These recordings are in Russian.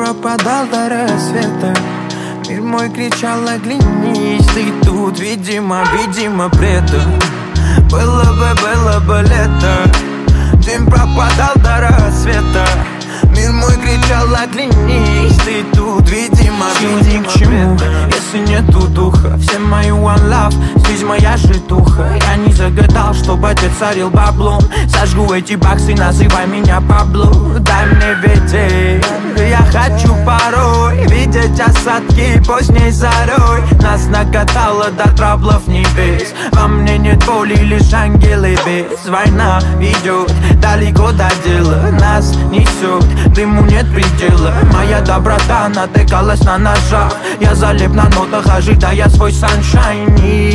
пропадал до рассвета. Мир мой кричал: оглянись, ты тут, видимо, предан. Было бы лето, день пропадал до рассвета. Мир мой кричал: оглянись, ты тут, видимо, ни к чему, если нету духа. Все мои one love, здесь моя житуха. Я не загадал, чтобы отец царил баблом. Сожгу эти баксы, называй меня Пабло. Дай мне ветер, я хочу порой видеть осадки поздней зарой. Нас накатало до траблов небес. Во мне нет боли, лишь ангелы без. Война ведет далеко до дела. Нас несет, дыму нет предела. Моя доброта натыкалась на ножах. Я залип на нотах, ожидая свой саншайн.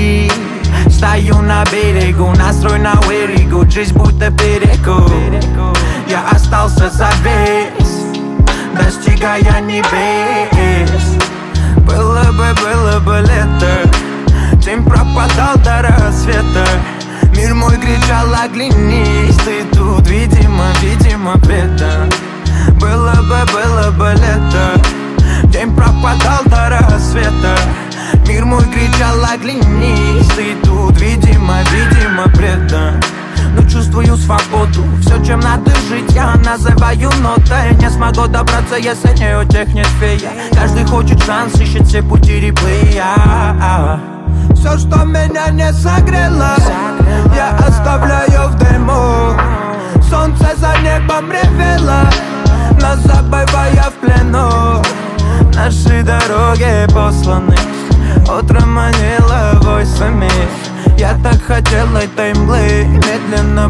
Стою на берегу, настрой на вырегу. Жизнь будто перекур. Я остался завис, достигая небес. Было бы лето, день пропадал до рассвета. Мир мой кричал: оглянись, ты тут, видимо, предан. Было бы лето, день пропадал до рассвета. Мир мой кричал: оглянись, ты тут, видимо, предан. Но чувствую свободу, все, чем надо жить, я называю нотой. Не смогу добраться, если не утихнет фея. Каждый хочет шанс, ищет все пути реплея. Все, что меня не согрело, я оставляю в дыму. Солнце за небом ревело, нас забывая в плену. Наши дороги посланы, утро манило войсами. Я так хотел этой мглы, медленно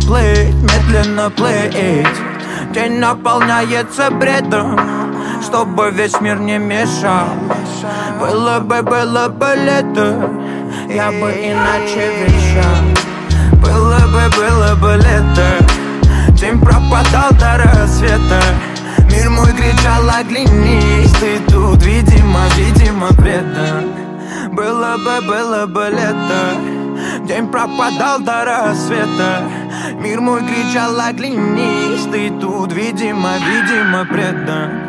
плыть. День наполняется бредом, чтобы весь мир не мешал. Было бы лето, я бы иначе вещал. Было бы лето, день пропадал до рассвета. Мир мой кричал: оглянись, ты тут, видимо, предан. Было бы лето, день пропадал до рассвета. Мир мой кричал: оглянись, ты тут, видимо, предан.